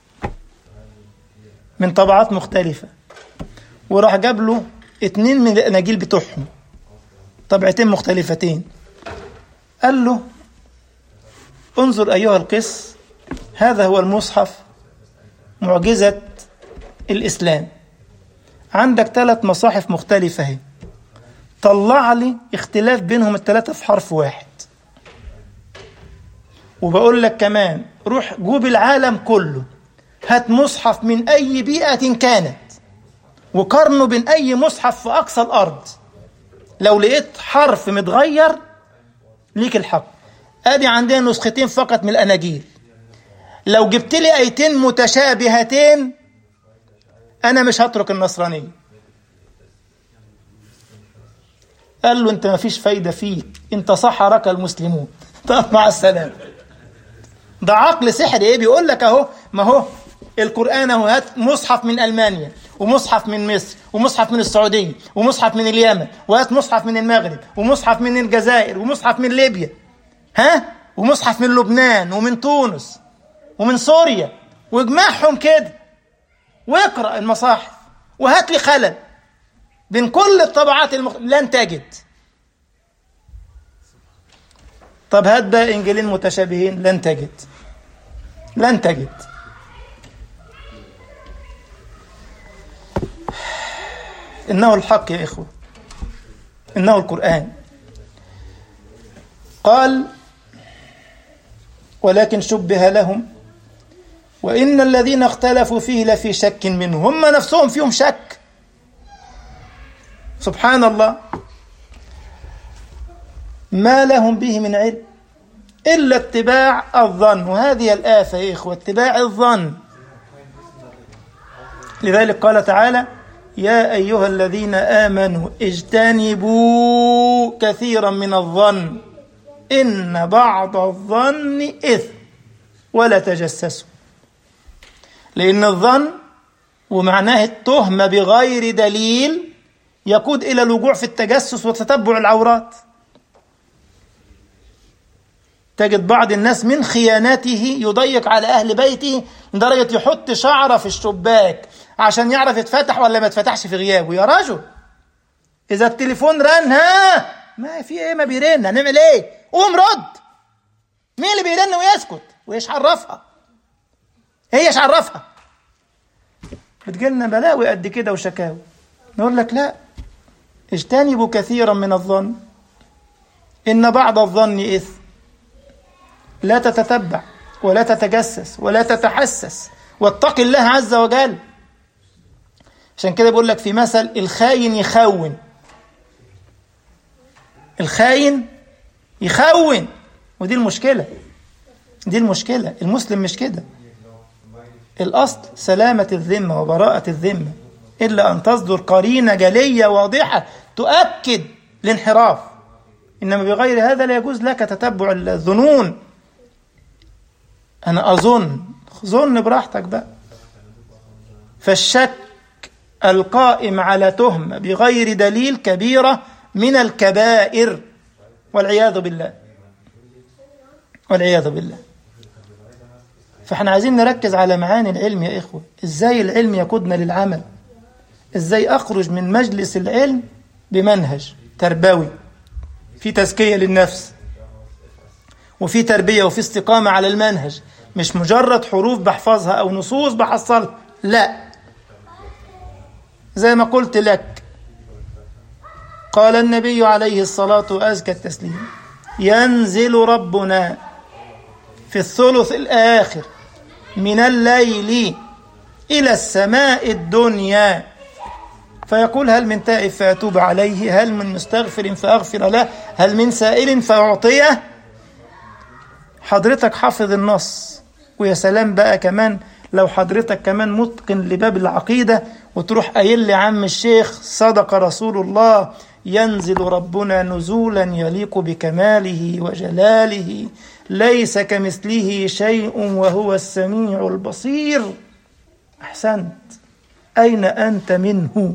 من طبعات مختلفة، وراح جاب له 2 من الأناجيل بتوعهم، طبعتين مختلفتين. قال له انظر أيها القس، هذا هو المصحف معجزة الإسلام، عندك 3 مصاحف مختلفة هي، طلع لي اختلاف بينهم ال3 في حرف واحد. وبقول لك كمان روح جوب العالم كله، هات مصحف من أي بيئة كانت وقارنه بين أي مصحف في أقصى الأرض، لو لقيت حرف متغير ليك الحق. أدي عندنا نسختين فقط من الأناجيل، لو جبت لي آيتين متشابهتين أنا مش هترك النصرانية. قال له أنت ما فيش فايدة فيك، أنت سحرك المسلمون. طب مع السلامة. ده عقل سحري إيه؟ بيقول لك أهو، ما هو القرآن أهو، هات مصحف من ألمانيا ومصحف من مصر ومصحف من السعودية ومصحف من اليمن، وهات مصحف من المغرب ومصحف من الجزائر ومصحف من ليبيا، ها، ومصحف من لبنان ومن تونس ومن سوريا، واجمعهم كده واقرأ المصاحف وهات لي خلل بين كل الطبعات لن تجد. طب هات بقى إنجيلين متشابهين، لن تجد. إنه الحق يا إخوة، إنه القرآن. قال ولكن شبه لهم وإن الذين اختلفوا فيه لفي شك منه. هم نفسهم فيهم شك، سبحان الله. ما لهم به من علم إلا اتباع الظن، وهذه الآفة يا إخوة، اتباع الظن. لذلك قال تعالى يا أيها الذين آمنوا اجتنبوا كثيرا من الظن إن بعض الظن إثم ولا تجسسوا. لأن الظن ومعناه التهمة بغير دليل يقود إلى الوقوع في التجسس وتتبع العورات. تجد بعض الناس من خيانته يضيق على أهل بيته لدرجة يحط شعرة في الشباك عشان يعرف يتفتح ولا ما يتفتحش في غيابه. يا رجل إذا التليفون رن، ما في إيه، ما بيرن، هنعمل إيه؟ قوم رد. مين اللي بيرن ويسكت؟ وإيش عرفها؟ هي إيش عرفها؟ بتجيلنا بلاوي قد كده وشكاوي. نقول لك لا، اجتنبوا كثيرا من الظن إن بعض الظن إثم. لا تتتبع ولا تتجسس ولا تتحسس، واتق الله عز وجل. عشان كده بقول لك في مثل الخاين يخون، الخاين يخون، ودي المشكلة، دي المشكلة. المسلم مش كده. الأصل سلامة الذمة وبراءة الذمة، إلا أن تصدر قرينة جلية واضحة تؤكد الانحراف. إنما بغير هذا لا يجوز لك تتبع الظنون. أنا ظن براحتك بقى. فالشك القائم على تهمة بغير دليل كبيرة من الكبائر، والعياذ بالله، والعياذ بالله. فاحنا عايزين نركز على معاني العلم يا إخوة. إزاي العلم يقودنا للعمل؟ إزاي أخرج من مجلس العلم بمنهج تربوي في تزكية للنفس وفي تربية وفي استقامة على المنهج، مش مجرد حروف بحفظها أو نصوص بحصلها، لا. زي ما قلت لك، قال النبي عليه الصلاة وأزكى التسليم ينزل ربنا في الثلث الآخر من الليل إلى السماء الدنيا فيقول هل من تائب فأتوب عليه، هل من مستغفر فأغفر له، هل من سائل فأعطيه. حضرتك حافظ النص، ويا سلام بقى كمان لو حضرتك كمان متقن لباب العقيدة وتروح قايل لي عم الشيخ صدق رسول الله ينزل ربنا نزولا يليق بكماله وجلاله ليس كمثله شيء وهو السميع البصير. أحسنت. أين أنت منه؟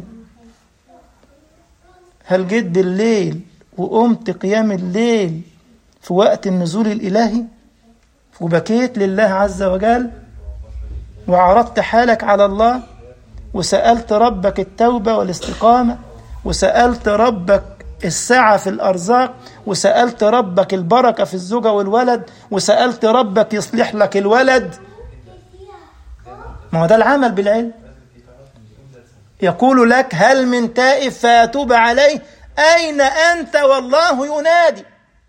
هل جيت بالليل وقمت قيام الليل في وقت النزول الإلهي وبكيت لله عز وجل وعرضت حالك على الله وسألت ربك التوبة والاستقامة وسألت ربك السعة في الأرزاق وسألت ربك البركة في الزوجة والولد وسألت ربك يصلح لك الولد؟ ما هو ده العمل بالعلم. يقول لك هل من تائب فأتوب عليه، أين أنت والله ينادي؟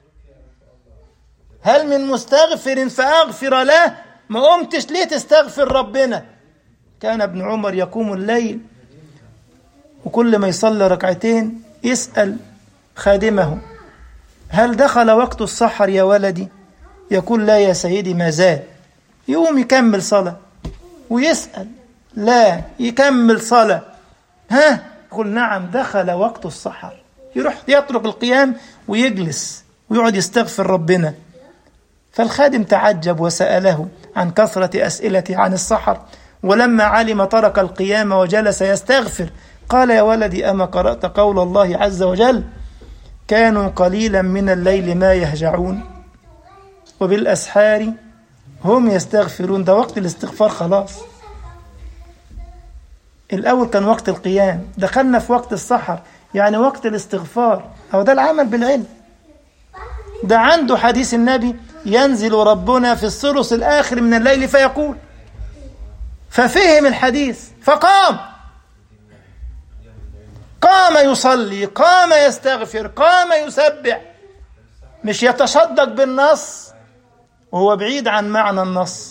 هل من مستغفر فأغفر له، ما قمتش ليه تستغفر ربنا؟ كان ابن عمر يقوم الليل وكل ما يصلي ركعتين يسأل خادمه هل دخل وقت السحر يا ولدي؟ يقول لا يا سيدي ما زال. يقوم يكمل صلاة ويسأل لا، يكمل صلاة، ها؟ يقول نعم دخل وقت السحر. يروح يترك القيام ويجلس ويقعد يستغفر ربنا. فالخادم تعجب وسأله عن كثرة أسئلته عن السحر، ولما علم ترك القيام وجلس يستغفر. قال يا ولدي أما قرأت قول الله عز وجل كانوا قليلا من الليل ما يهجعون وبالأسحار هم يستغفرون. ده وقت الاستغفار خلاص. الأول كان وقت القيام، دخلنا في وقت السحر يعني وقت الاستغفار. أو ده العمل بالعلم. ده عنده حديث النبي ينزل ربنا في الثلث الآخر من الليل فيقول، ففهم الحديث فقام يصلي، قام يستغفر، قام يسبح، مش يتصدق بالنص وهو بعيد عن معنى النص.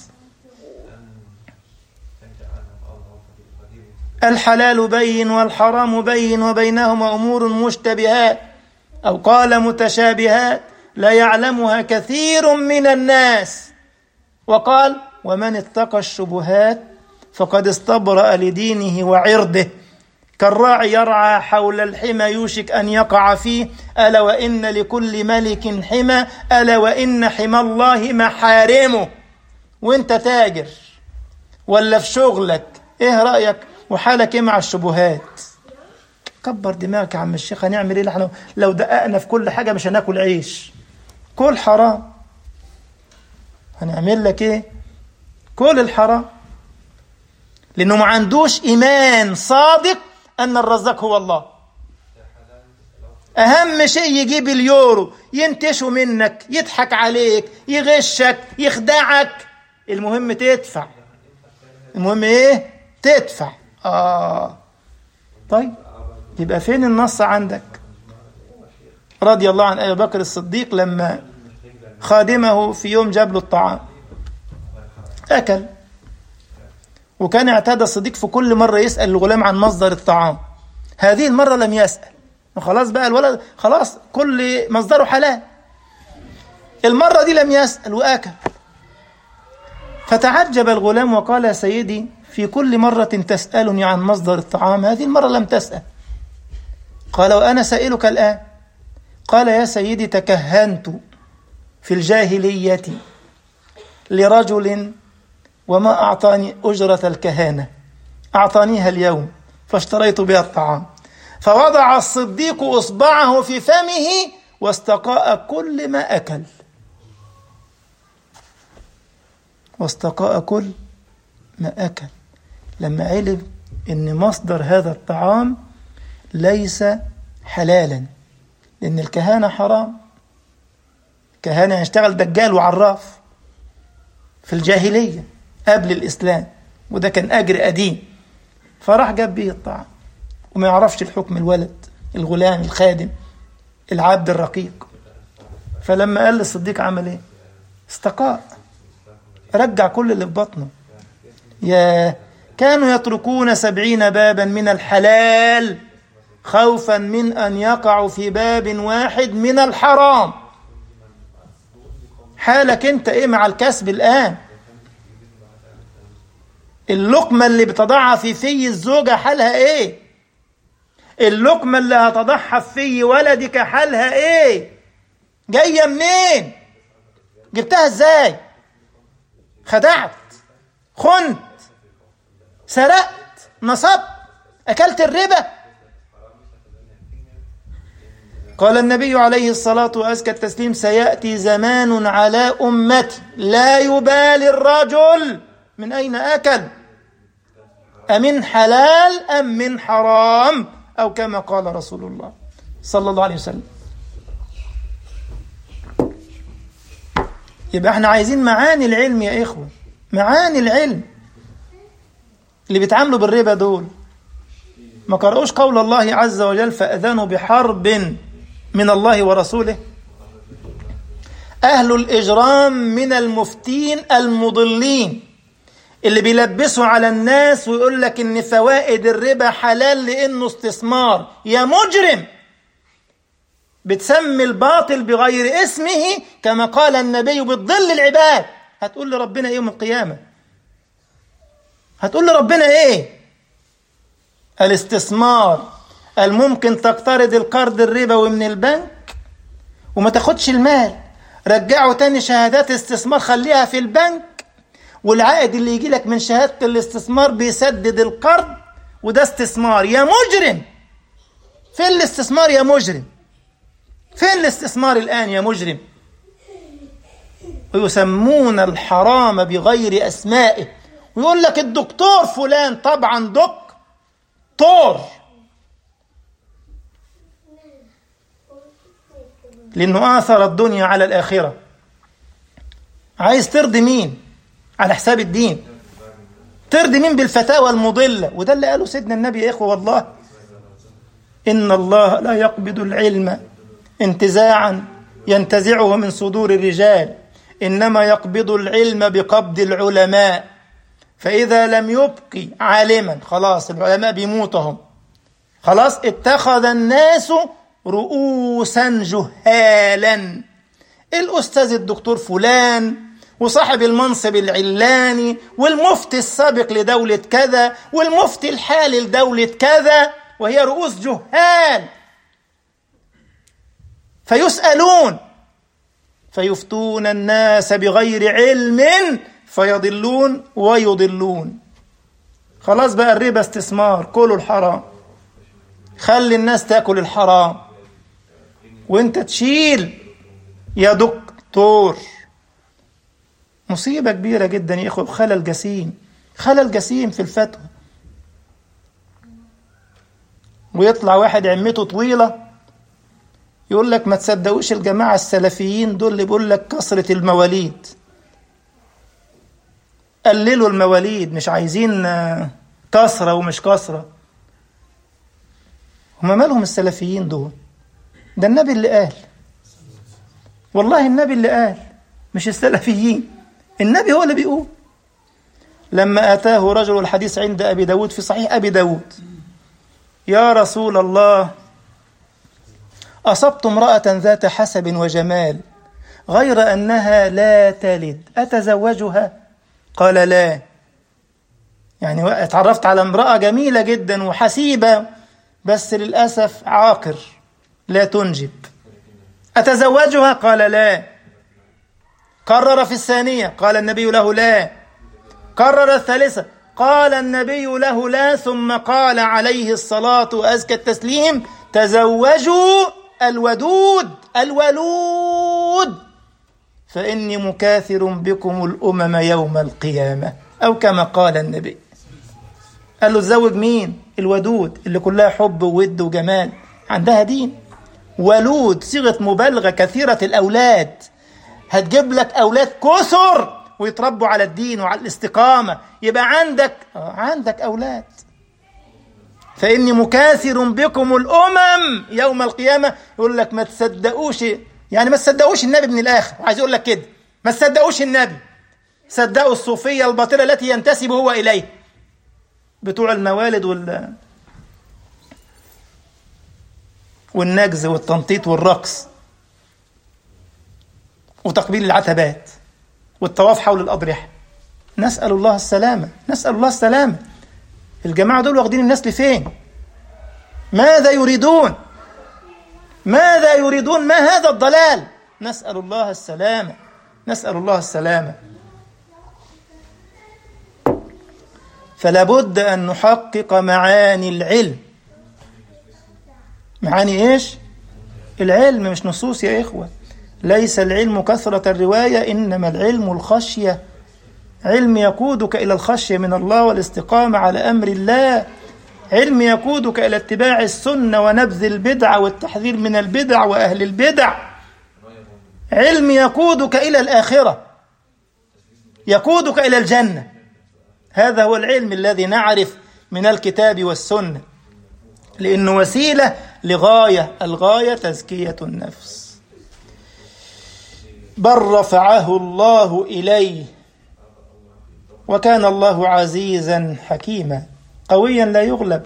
الحلال بين والحرام بين وبينهما أمور مشتبهات أو قال متشابهات لا يعلمها كثير من الناس. وقال ومن اتقى الشبهات فقد استبرأ لدينه وعرضه، كالراعي يرعى حول الحمى يوشك أن يقع فيه، ألا وإن لكل ملك حمى، ألا وإن حمى الله محارمه. وانت تاجر ولا في شغلك، ايه رأيك وحالك ايه مع الشبهات؟ كبر دماغك يا عم الشيخ، هنعمل ايه احنا لو دققنا في كل حاجة مش هناكل عيش؟ كل حرام، هنعمل لك ايه؟ كل الحرام، لأنه ما عندوش إيمان صادق أن الرزاق هو الله. أهم شيء يجيب اليورو، ينتشوا منك، يضحك عليك، يغشك، يخدعك، المهم تدفع. المهم إيه؟ تدفع. طيب يبقى فين النص عندك؟ رضي الله عن أبي بكر الصديق لما خادمه في يوم جاب له الطعام أكل، وكان اعتاد الصديق في كل مرة يسأل الغلام عن مصدر الطعام. هذه المرة لم يسأل، خلاص بقى الولد خلاص كل مصدره حلال. المرة دي لم يسأل وأكل، فتعجب الغلام وقال يا سيدي في كل مرة تسألني عن مصدر الطعام، هذه المرة لم تسأل. قال وأنا سائلك الآن. قال يا سيدي تكهنت في الجاهلية لرجل وما أعطاني أجرة الكهانة، أعطانيها اليوم فاشتريت بها الطعام، فوضع الصديق إصبعه في فمه واستقاء كل ما أكل، واستقاء كل ما أكل، لما علم إن مصدر هذا الطعام ليس حلالا، لأن الكهانة حرام. كهانة يشتغل دجال وعراف في الجاهلية قبل الإسلام، وده كان أجر قديم، فراح جاب به الطعام وما يعرفش الحكم، الولد الغلام الخادم العبد الرقيق. فلما قال للصديق عمل ايه؟ استقاء، رجع كل اللي في بطنه. كانوا يتركون 70 بابا من الحلال خوفا من أن يقعوا في باب واحد من الحرام. حالك انت ايه مع الكسب الآن؟ اللقمة اللي بتضعها في الزوجة حالها ايه؟ اللقمة اللي هتضعها في ولدك حالها ايه؟ جاية منين؟ جبتها ازاي؟ خدعت، خنت، سرقت، نصبت، أكلت الربا. قال النبي عليه الصلاة وأزكى التسليم سيأتي زمان على أمتي لا يبالي الرجل من أين أكل، أمن حلال أم من حرام، أو كما قال رسول الله صلى الله عليه وسلم. يبقى احنا عايزين معاني العلم يا إخوة، معاني العلم. اللي بيتعاملوا بالربا دول ما قرأوش قول الله عز وجل فأذنوا بحرب من الله ورسوله. أهل الإجرام من المفتين المضلين اللي بيلبسوا على الناس ويقول لك إن فوائد الربا حلال لأنه استثمار. يا مجرم، بتسمي الباطل بغير اسمه كما قال النبي بتضل العباد. هتقول لربنا إيه يوم القيامة؟ هتقول لربنا إيه؟ الاستثمار الممكن تقترض القرض الربوي من البنك وما تاخدش المال، رجعه تاني شهادات استثمار خليها في البنك، والعائد اللي يجي لك من شهادة الاستثمار بيسدد القرض، وده استثمار. يا مجرم، فين الاستثمار يا مجرم؟ فين الاستثمار الآن يا مجرم؟ ويسمون الحرام بغير أسمائه، ويقول لك الدكتور فلان، طبعا دكتور، لأنه آثر الدنيا على الآخرة. عايز ترضي مين على حساب الدين؟ ترضي مين بالفتاوى المضلة؟ وده اللي قاله سيدنا النبي يا إخوة والله. إن الله لا يقبض العلم انتزاعا ينتزعه من صدور الرجال، إنما يقبض العلم بقبض العلماء، فإذا لم يبقي عالما خلاص العلماء بيموتهم، خلاص اتخذ الناس رؤوسا جهالا. الأستاذ الدكتور فلان وصاحب المنصب العلاني والمفتي السابق لدولة كذا والمفتي الحالي لدولة كذا، وهي رؤوس جهال، فيسألون فيفتون الناس بغير علم فيضلون ويضلون. خلاص بقى الربا استثمار، كلوا الحرام، خلي الناس تاكل الحرام وانت تشيل يا دكتور. مصيبة كبيرة جدا يا إخوة، خلل جسيم، خلل جسيم في الفتوى. ويطلع واحد عمته طويلة يقول لك ما تصدقوش الجماعة السلفيين دول اللي بيقول لك كثرة المواليد، قللوا المواليد، مش عايزين كثرة ومش كثرة. هما مالهم السلفيين دول؟ ده النبي اللي قال، والله النبي اللي قال، مش السلفيين، النبي هو اللي بيقول. لما أتاه رجل، الحديث عند أبي داود في صحيح أبي داود: يا رسول الله، أصبت امرأة ذات حسب وجمال غير أنها لا تلد، أتزوجها؟ قال لا. يعني اتعرفت على امرأة جميلة جدا وحسيبة بس للأسف عاقر لا تنجب، أتزوجها؟ قال لا. كرر في الثانية، قال النبي له لا. كرر الثالثة، قال النبي له لا. ثم قال عليه الصلاة وأزكى التسليم: تزوجوا الودود الولود فإني مكاثر بكم الأمم يوم القيامة، أو كما قال النبي. قال له تزوج مين؟ الودود اللي كلها حب وود وجمال، عندها دين. ولود صيغة مبالغة، كثيرة الأولاد، هتجيب لك أولاد كثر ويتربوا على الدين وعلى الاستقامة، يبقى عندك أولاد. فإني مكاثر بكم الأمم يوم القيامة. يقول لك ما تصدقوش، يعني ما تصدقوش النبي من الآخر، عايز يقول لك كده، ما تصدقوش النبي، صدقوا الصوفية الباطلة التي ينتسب هو إليه، بتوع الموالد والنجز والتنطيط والرقص وتقبيل العتبات والطواف حول الأضرحة. نسأل الله السلامة، نسأل الله السلامة. الجماعة دول واخدين الناس لفين؟ ماذا يريدون؟ ماذا يريدون؟ ما هذا الضلال؟ نسأل الله السلامة، نسأل الله السلامة. فلا بد أن نحقق معاني العلم. معاني إيش؟ العلم، مش نصوص يا إخوة. ليس العلم كثرة الرواية، إنما العلم الخشية. علم يقودك إلى الخشية من الله والاستقامة على أمر الله. علم يقودك إلى اتباع السنة ونبذ البدع والتحذير من البدع وأهل البدع. علم يقودك إلى الآخرة، يقودك إلى الجنة. هذا هو العلم الذي نعرف من الكتاب والسنة، لأنه وسيلة لغاية، الغاية تزكية النفس. بل رفعه الله إليه، وكان الله عزيزا حكيما، قويا لا يغلب،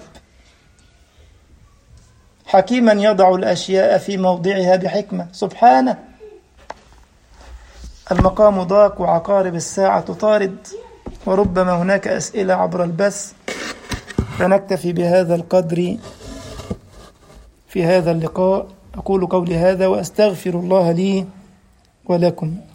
حكيما يضع الأشياء في موضعها بحكمة سبحانه. المقام ضاق وعقارب الساعة تطارد، وربما هناك أسئلة عبر البث، فنكتفي بهذا القدر في هذا اللقاء. أقول قولي هذا وأستغفر الله لي ولكم.